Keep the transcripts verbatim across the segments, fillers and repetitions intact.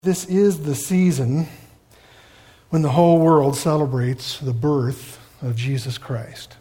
This is the season when the whole world celebrates the birth of Jesus Christ.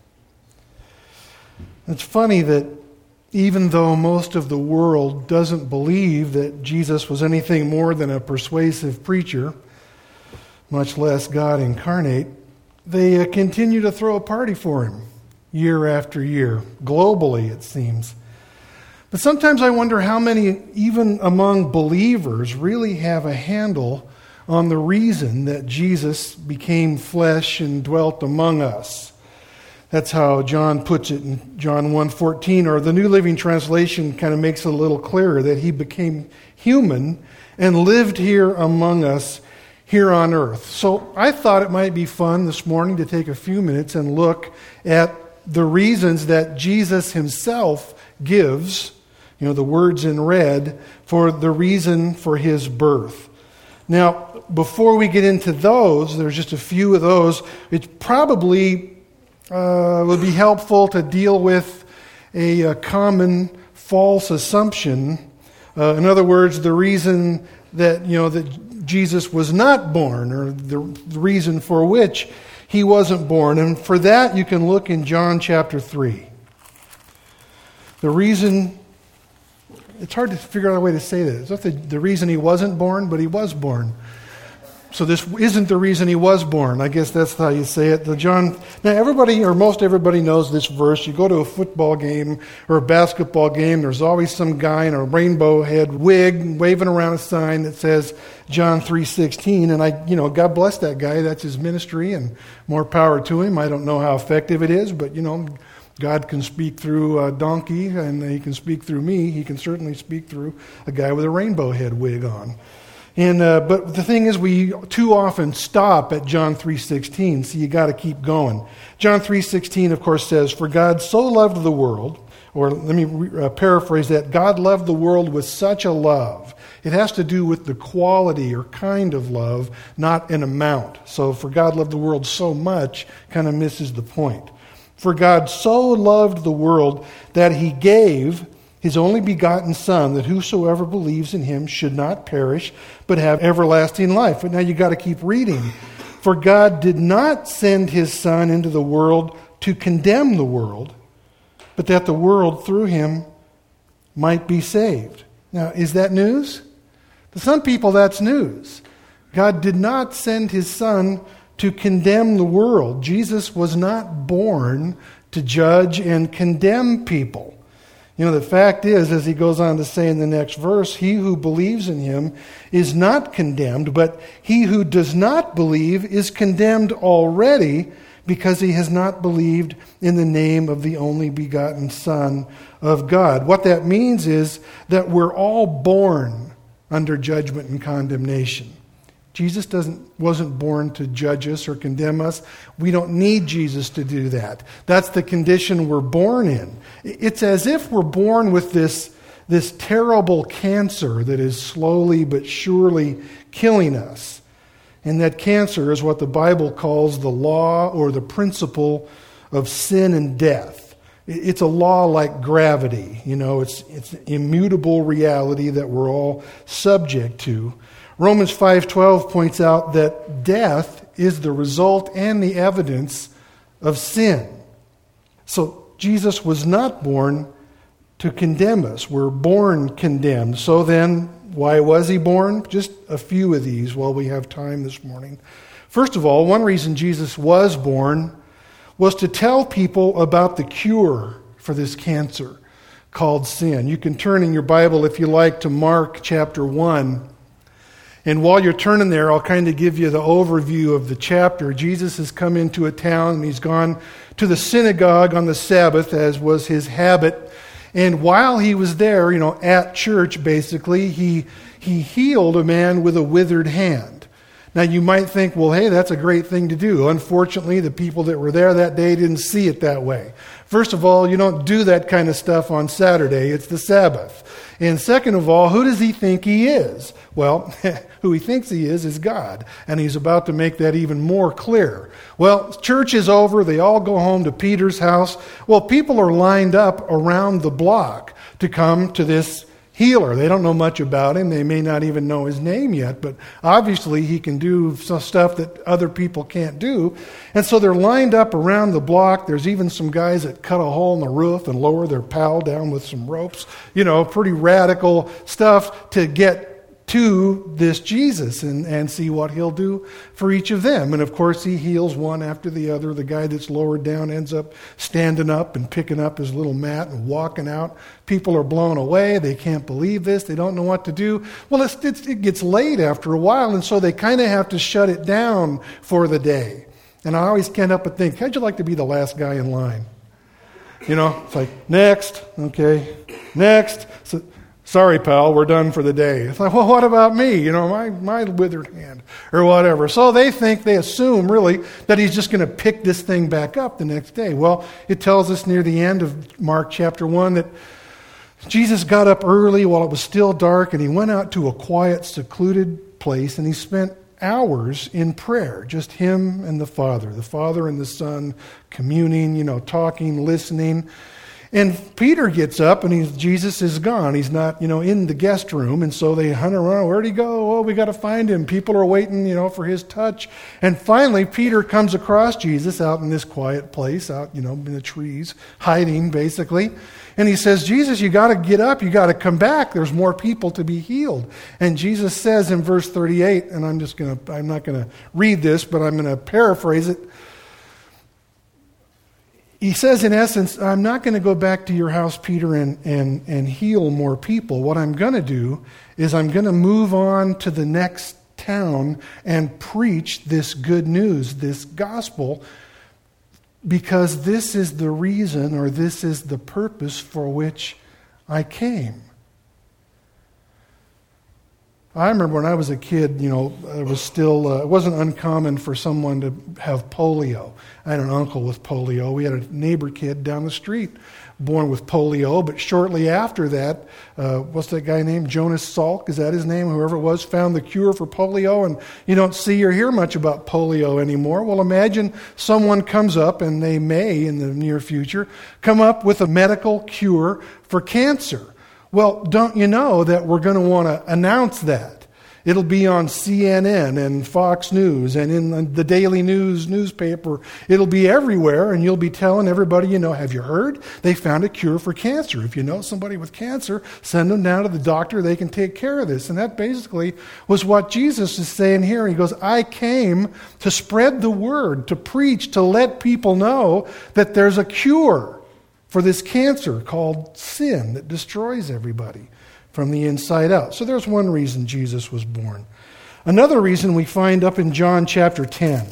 It's funny that even though most of the world doesn't believe that Jesus was anything more than a persuasive preacher, much less God incarnate, they continue to throw a party for him year after year, globally it seems. But sometimes I wonder how many, even among believers, really have a handle on the reason that Jesus became flesh and dwelt among us. That's how John puts it in John one fourteen, or the New Living Translation kind of makes it a little clearer, that he became human and lived here among us here on earth. So I thought it might be fun this morning to take a few minutes and look at the reasons that Jesus himself gives, you know, the words in red, for the reason for his birth. Now, before we get into those, there's just a few of those. It probably uh, would be helpful to deal with a, a common false assumption. Uh, in other words, the reason that, you know, that Jesus was not born, or the, the reason for which he wasn't born. And for that, you can look in John chapter three. The reason... It's hard to figure out a way to say this. It's not the, the reason he wasn't born, but he was born. So this isn't the reason he was born. I guess that's how you say it. The John. Now everybody, or most everybody, knows this verse. You go to a football game or a basketball game, there's always some guy in a rainbow head wig waving around a sign that says John three sixteen. And I, you know, God bless that guy. That's his ministry, and more power to him. I don't know how effective it is, but you know, God can speak through a donkey, and he can speak through me. He can certainly speak through a guy with a rainbow head wig on. And uh, but the thing is, we too often stop at John three sixteen, so you got to keep going. John three sixteen, of course, says, "For God so loved the world," or let me re- uh, paraphrase that, God loved the world with such a love. It has to do with the quality or kind of love, not an amount. So for God loved the world so much kind of misses the point. For God so loved the world that he gave his only begotten Son, that whosoever believes in him should not perish, but have everlasting life. But now you got to keep reading. For God did not send his Son into the world to condemn the world, but that the world through him might be saved. Now, is that news? To some people, that's news. God did not send his Son to condemn the world. Jesus was not born to judge and condemn people. You know, the fact is, as he goes on to say in the next verse, he who believes in him is not condemned, but he who does not believe is condemned already, because he has not believed in the name of the only begotten Son of God. What that means is that we're all born under judgment and condemnation. Jesus doesn't wasn't born to judge us or condemn us. We don't need Jesus to do that. That's the condition we're born in. It's as if we're born with this, this terrible cancer that is slowly but surely killing us. And that cancer is what the Bible calls the law or the principle of sin and death. It's a law like gravity. You know, it's it's an immutable reality that we're all subject to. Romans five twelve points out that death is the result and the evidence of sin. So Jesus was not born to condemn us. We're born condemned. So then, why was he born? Just a few of these while we have time this morning. First of all, one reason Jesus was born was to tell people about the cure for this cancer called sin. You can turn in your Bible, if you like, to Mark chapter one. And while you're turning there, I'll kind of give you the overview of the chapter. Jesus has come into a town, and he's gone to the synagogue on the Sabbath, as was his habit. And while he was there, you know, at church, basically, he he healed a man with a withered hand. Now, you might think, well, hey, that's a great thing to do. Unfortunately, the people that were there that day didn't see it that way. First of all, you don't do that kind of stuff on Saturday. It's the Sabbath. And second of all, who does he think he is? Well, who he thinks he is is God. And he's about to make that even more clear. Well, church is over. They all go home to Peter's house. Well, people are lined up around the block to come to this healer. They don't know much about him. They may not even know his name yet, but obviously he can do some stuff that other people can't do. And so they're lined up around the block. There's even some guys that cut a hole in the roof and lower their pal down with some ropes. You know, pretty radical stuff to get to this Jesus and, and see what he'll do for each of them. And of course he heals one after the other. The guy that's lowered down ends up standing up and picking up his little mat and walking out. People are blown away. They can't believe this. They don't know what to do. Well, it's, it's, it gets late after a while, and so they kind of have to shut it down for the day. And I always can't help but think, how'd you like to be the last guy in line? You know, it's like, next, okay, next. So, sorry, pal, we're done for the day. It's like, well, what about me? You know, my, my withered hand or whatever. So they think, they assume really that he's just going to pick this thing back up the next day. Well, it tells us near the end of Mark chapter one that Jesus got up early while it was still dark, and he went out to a quiet, secluded place, and he spent hours in prayer, just him and the Father, the Father and the Son communing, you know, talking, listening. And Peter gets up, and he's, Jesus is gone. He's not, you know, in the guest room. And so they hunt around. Where'd he go? Oh, we got to find him. People are waiting, you know, for his touch. And finally, Peter comes across Jesus out in this quiet place, out, you know, in the trees, hiding, basically. And he says, Jesus, you got to get up. You got to come back. There's more people to be healed. And Jesus says in verse thirty-eight, and I'm just going to, I'm not going to read this, but I'm going to paraphrase it. He says, in essence, I'm not going to go back to your house, Peter, and, and, and heal more people. What I'm going to do is I'm going to move on to the next town and preach this good news, this gospel, because this is the reason, or this is the purpose for which I came. I remember when I was a kid, you know, it was still, uh, it wasn't uncommon for someone to have polio. I had an uncle with polio. We had a neighbor kid down the street born with polio, but shortly after that, uh, what's that guy named? Jonas Salk, is that his name? Whoever it was, found the cure for polio, and you don't see or hear much about polio anymore. Well, imagine someone comes up, and they may, in the near future, come up with a medical cure for cancer. Well, don't you know that we're going to want to announce that? It'll be on C N N and Fox News and in the Daily News newspaper. It'll be everywhere, and you'll be telling everybody, you know, have you heard? They found a cure for cancer. If you know somebody with cancer, send them down to the doctor. They can take care of this. And that basically was what Jesus is saying here. He goes, I came to spread the word, to preach, to let people know that there's a cure for this cancer called sin that destroys everybody from the inside out. So there's one reason Jesus was born. Another reason we find up in John chapter ten.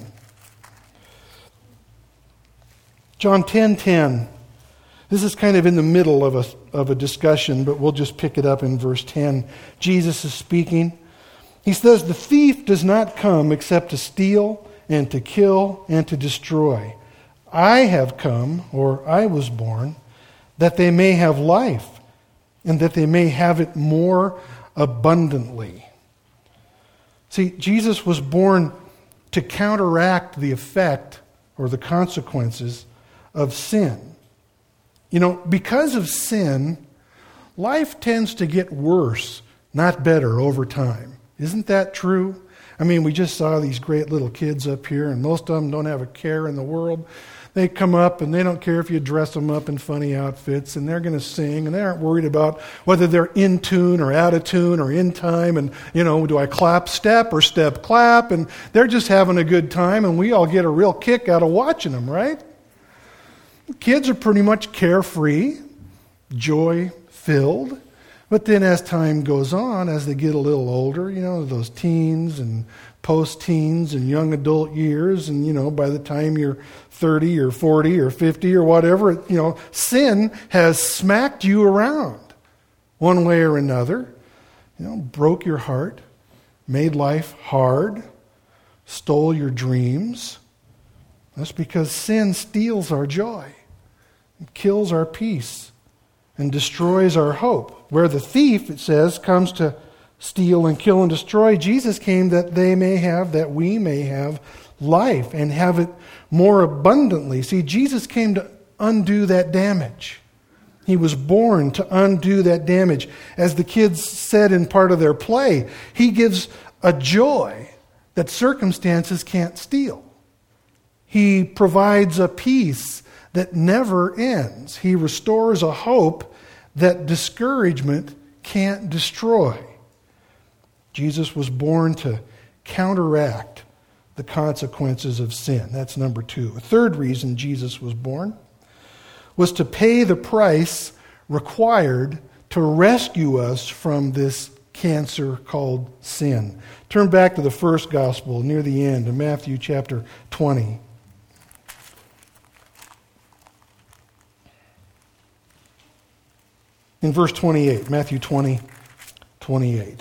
John ten ten. This is kind of in the middle of a, of a discussion, but we'll just pick it up in verse ten. Jesus is speaking. He says, the thief does not come except to steal and to kill and to destroy. I have come, or I was born, that they may have life, and that they may have it more abundantly. See, Jesus was born to counteract the effect or the consequences of sin. You know, because of sin, life tends to get worse, not better, over time. Isn't that true? I mean, we just saw these great little kids up here, and most of them don't have a care in the world. They come up, and they don't care if you dress them up in funny outfits, and they're going to sing, and they aren't worried about whether they're in tune or out of tune or in time, and, you know, do I clap step or step clap? And they're just having a good time, and we all get a real kick out of watching them, right? Kids are pretty much carefree, joy-filled. But then as time goes on, as they get a little older, you know, those teens and post-teens and young adult years, and, you know, by the time you're thirty or forty or fifty or whatever, you know, sin has smacked you around one way or another, you know, broke your heart, made life hard, stole your dreams. That's because sin steals our joy, kills our peace, and destroys our hope. Where the thief, it says, comes to steal and kill and destroy, Jesus came that they may have, that we may have life and have it more abundantly. See, Jesus came to undo that damage. He was born to undo that damage. As the kids said in part of their play, he gives a joy that circumstances can't steal. He provides a peace that never ends. He restores a hope that discouragement can't destroy. Jesus was born to counteract the consequences of sin. That's number two. A third reason Jesus was born was to pay the price required to rescue us from this cancer called sin. Turn back to the first gospel near the end, in Matthew chapter twenty. In verse twenty-eight, Matthew twenty, twenty-eight.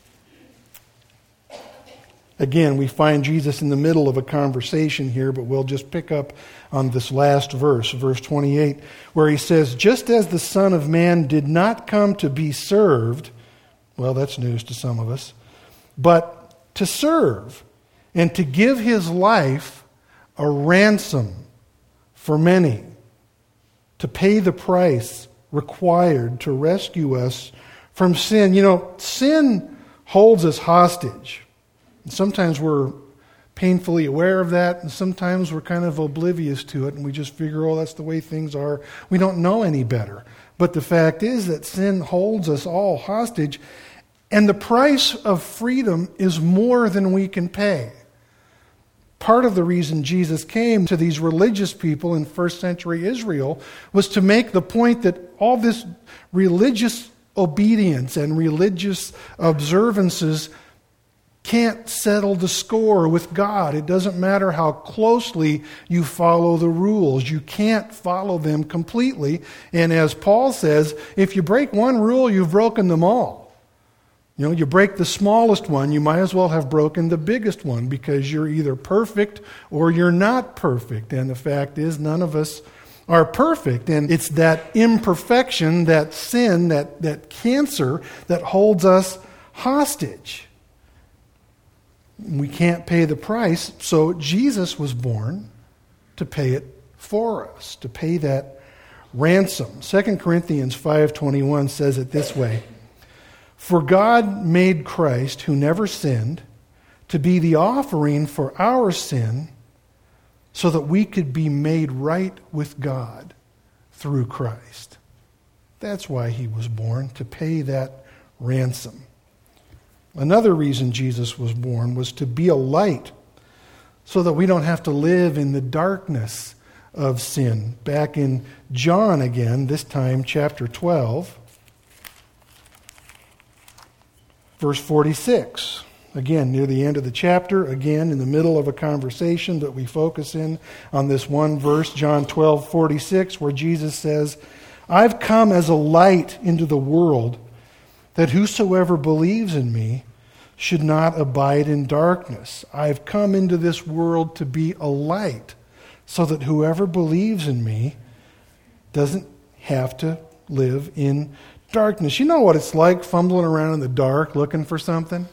Again, we find Jesus in the middle of a conversation here, but we'll just pick up on this last verse, verse twenty-eight, where he says, "Just as the Son of Man did not come to be served," well, that's news to some of us, "but to serve and to give his life a ransom for many, to pay the price required to rescue us from sin." You know, sin holds us hostage. And sometimes we're painfully aware of that, and sometimes we're kind of oblivious to it, and we just figure, oh, that's the way things are. We don't know any better. But the fact is that sin holds us all hostage, and the price of freedom is more than we can pay. Part of the reason Jesus came to these religious people in first century Israel was to make the point that all this religious obedience and religious observances can't settle the score with God. It doesn't matter how closely you follow the rules. You can't follow them completely. And as Paul says, if you break one rule, you've broken them all. You know, you break the smallest one, you might as well have broken the biggest one, because you're either perfect or you're not perfect. And the fact is, none of us are perfect. And it's that imperfection, that sin, that, that cancer that holds us hostage. We can't pay the price, so Jesus was born to pay it for us, to pay that ransom. Second Corinthians five twenty-one says it this way, "For God made Christ, who never sinned, to be the offering for our sin, so that we could be made right with God through Christ." That's why he was born, to pay that ransom. Another reason Jesus was born was to be a light, so that we don't have to live in the darkness of sin. Back in John again, this time chapter twelve, verse forty-six. Again, near the end of the chapter, again in the middle of a conversation, but we focus in on this one verse, John twelve forty-six, where Jesus says, "I've come as a light into the world, that whosoever believes in me should not abide in darkness. I've come into this world to be a light, so that whoever believes in me doesn't have to live in darkness." You know what it's like fumbling around in the dark looking for something?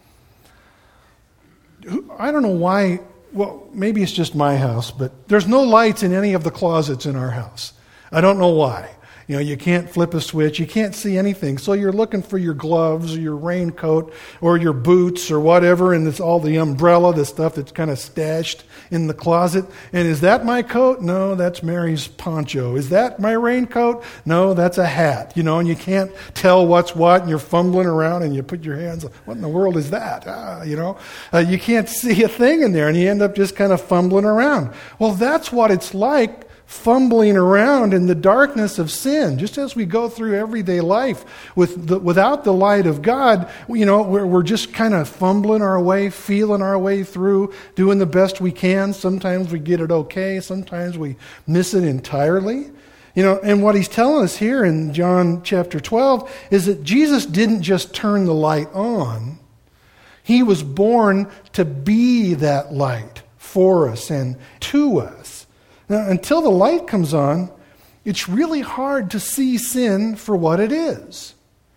I don't know why, well, maybe it's just my house, but there's no lights in any of the closets in our house. I don't know why. You know, you can't flip a switch. You can't see anything. So you're looking for your gloves or your raincoat or your boots or whatever, and it's all the umbrella, the stuff that's kind of stashed in the closet. And is that my coat? No, that's Mary's poncho. Is that my raincoat? No, that's a hat. You know, and you can't tell what's what, and you're fumbling around, and you put your hands, what in the world is that? Ah, you know, uh, you can't see a thing in there, and you end up just kind of fumbling around. Well, that's what it's like, fumbling around in the darkness of sin. Just as we go through everyday life with the, without the light of God, you know, we're, we're just kind of fumbling our way, feeling our way through, doing the best we can. Sometimes we get it okay. Sometimes we miss it entirely. You know, and what he's telling us here in John chapter twelve is that Jesus didn't just turn the light on. He was born to be that light for us and to us. Now, until the light comes on, it's really hard to see sin for what it is.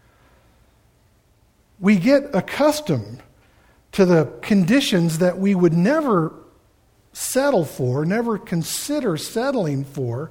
We get accustomed to the conditions that we would never settle for, never consider settling for,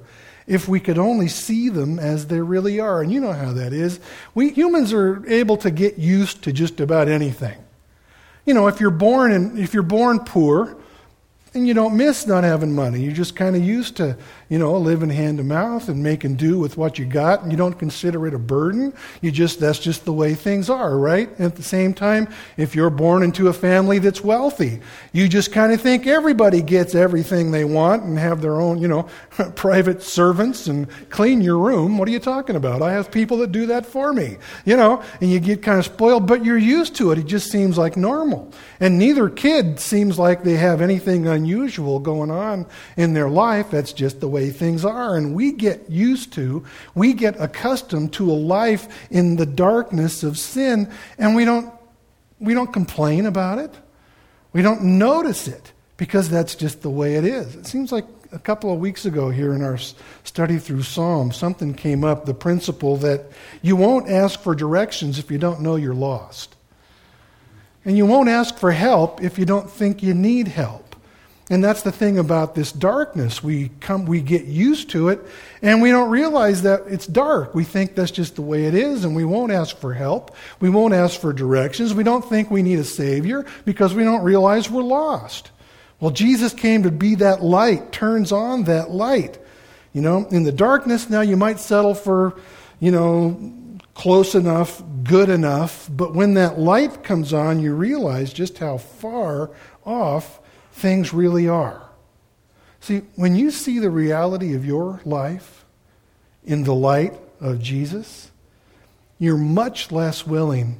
if we could only see them as they really are. And you know how that is. We humans are able to get used to just about anything. You know, if you're born in, if you're born poor, and you don't miss not having money. You're just kind of used to, you know, living hand to mouth and making do with what you got, and you don't consider it a burden. You just, that's just the way things are, right? And at the same time, if you're born into a family that's wealthy, you just kind of think everybody gets everything they want and have their own, you know, private servants and clean your room. What are you talking about? I have people that do that for me, you know, and you get kind of spoiled, but you're used to it. It just seems like normal. And neither kid seems like they have anything unusual going on in their life. That's just the way things are. And we get used to, we get accustomed to a life in the darkness of sin, and we don't we don't complain about it. We don't notice it because that's just the way it is. It seems like a couple of weeks ago here in our study through Psalms, something came up, the principle that you won't ask for directions if you don't know you're lost. And you won't ask for help if you don't think you need help. And that's the thing about this darkness. We come, we get used to it, and we don't realize that it's dark. We think that's just the way it is, and we won't ask for help. We won't ask for directions. We don't think we need a Savior because we don't realize we're lost. Well, Jesus came to be that light, turns on that light. You know, in the darkness, now you might settle for, you know, close enough, good enough, but when that light comes on, you realize just how far off things really are. See, when you see the reality of your life in the light of Jesus, you're much less willing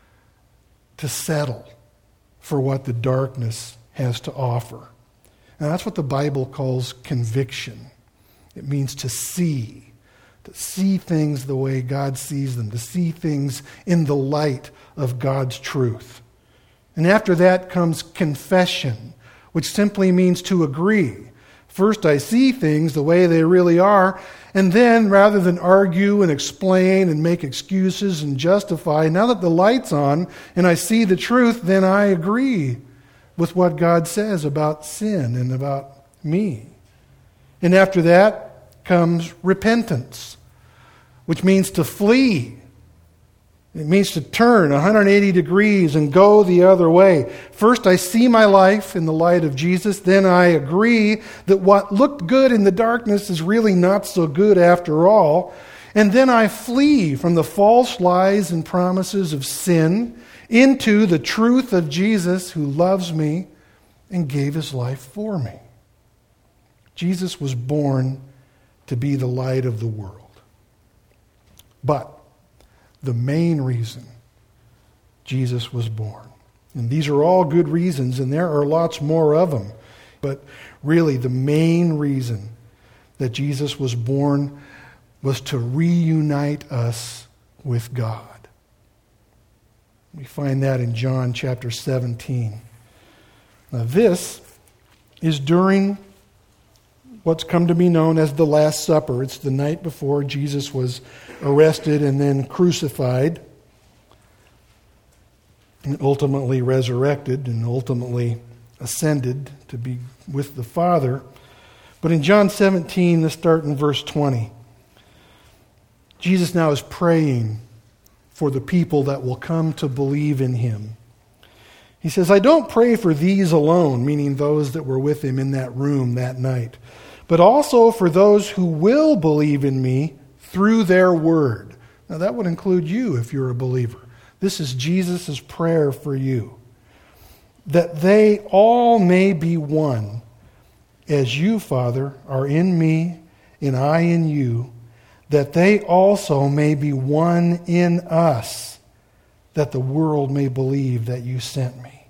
to settle for what the darkness has to offer. And that's what the Bible calls conviction. It means to see. To see things the way God sees them, to see things in the light of God's truth. And after that comes confession, which simply means to agree. First, I see things the way they really are, and then, rather than argue and explain and make excuses and justify, now that the light's on and I see the truth, then I agree with what God says about sin and about me. And after that comes repentance, which means to flee. It means to turn one hundred eighty degrees and go the other way. First, I see my life in the light of Jesus. Then I agree that what looked good in the darkness is really not so good after all. And then I flee from the false lies and promises of sin into the truth of Jesus, who loves me and gave his life for me. Jesus was born to be the light of the world. But the main reason Jesus was born, and these are all good reasons, and there are lots more of them, but really the main reason that Jesus was born was to reunite us with God. We find that in John chapter seventeen. Now this is during what's come to be known as the Last Supper. It's the night before Jesus was arrested and then crucified and ultimately resurrected and ultimately ascended to be with the Father. But in John seventeen, let's start in verse twenty. Jesus now is praying for the people that will come to believe in him. He says, I don't pray for these alone, meaning those that were with him in that room that night, but also for those who will believe in me through their word. Now that would include you if you're a believer. This is Jesus' prayer for you. That they all may be one, as you, Father, are in me and I in you, that they also may be one in us, that the world may believe that you sent me.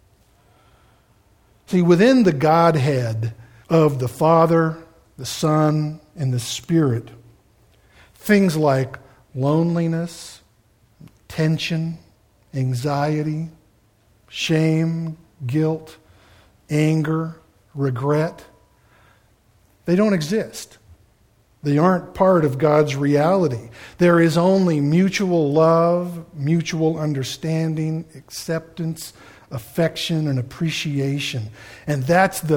See, within the Godhead of the Father, the Son, and the Spirit, things like loneliness, tension, anxiety, shame, guilt, anger, regret, they don't exist. They aren't part of God's reality. There is only mutual love, mutual understanding, acceptance, affection, and appreciation. And that's the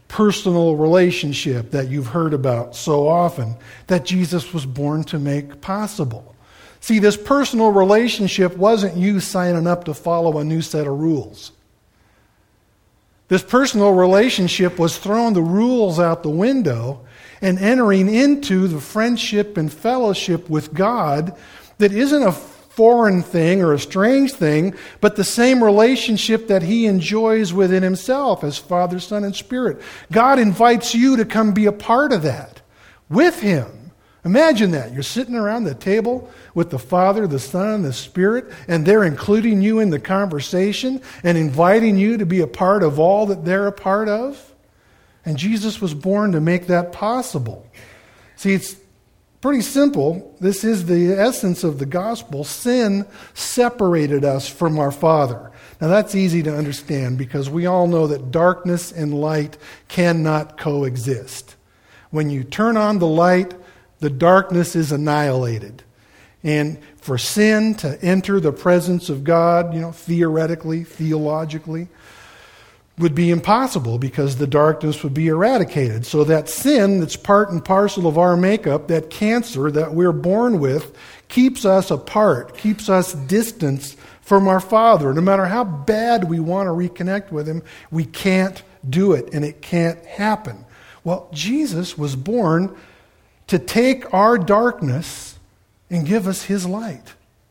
personal relationship that you've heard about so often that Jesus was born to make possible. See, this personal relationship wasn't you signing up to follow a new set of rules. This personal relationship was throwing the rules out the window and entering into the friendship and fellowship with God that isn't a foreign thing or a strange thing, but the same relationship that he enjoys within himself as Father, Son, and Spirit. God invites you to come be a part of that with him. Imagine that. You're sitting around the table with the Father, the Son, and the Spirit, and they're including you in the conversation and inviting you to be a part of all that they're a part of. And Jesus was born to make that possible. See, it's pretty simple. This is the essence of the gospel. Sin separated us from our Father. Now that's easy to understand because we all know that darkness and light cannot coexist. When you turn on the light, the darkness is annihilated. And for sin to enter the presence of God, you know, theoretically, theologically, would be impossible because the darkness would be eradicated. So that sin that's part and parcel of our makeup, that cancer that we're born with, keeps us apart, keeps us distant from our Father. No matter how bad we want to reconnect with him, we can't do it, and it can't happen. Well, Jesus was born to take our darkness and give us his light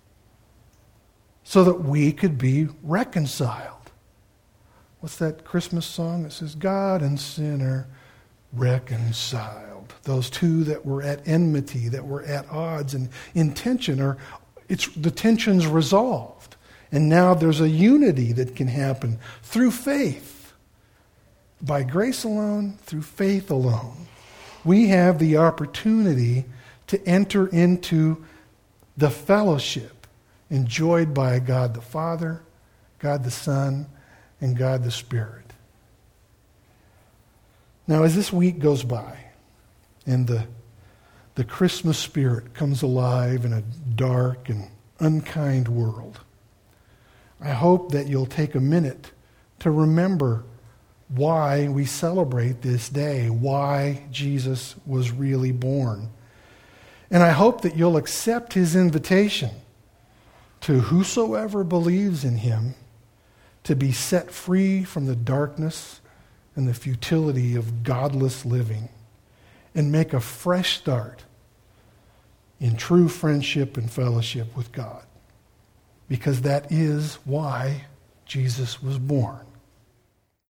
so that we could be reconciled. What's that Christmas song that says, God and sinner reconciled? Those two that were at enmity, that were at odds and in tension, are it's the tension's resolved. And now there's a unity that can happen through faith. By grace alone, through faith alone. We have the opportunity to enter into the fellowship enjoyed by God the Father, God the Son, and God the Spirit. Now, as this week goes by and the, the Christmas spirit comes alive in a dark and unkind world, I hope that you'll take a minute to remember why we celebrate this day, why Jesus was really born. And I hope that you'll accept his invitation to whosoever believes in him to be set free from the darkness and the futility of godless living and make a fresh start in true friendship and fellowship with God. Because that is why Jesus was born.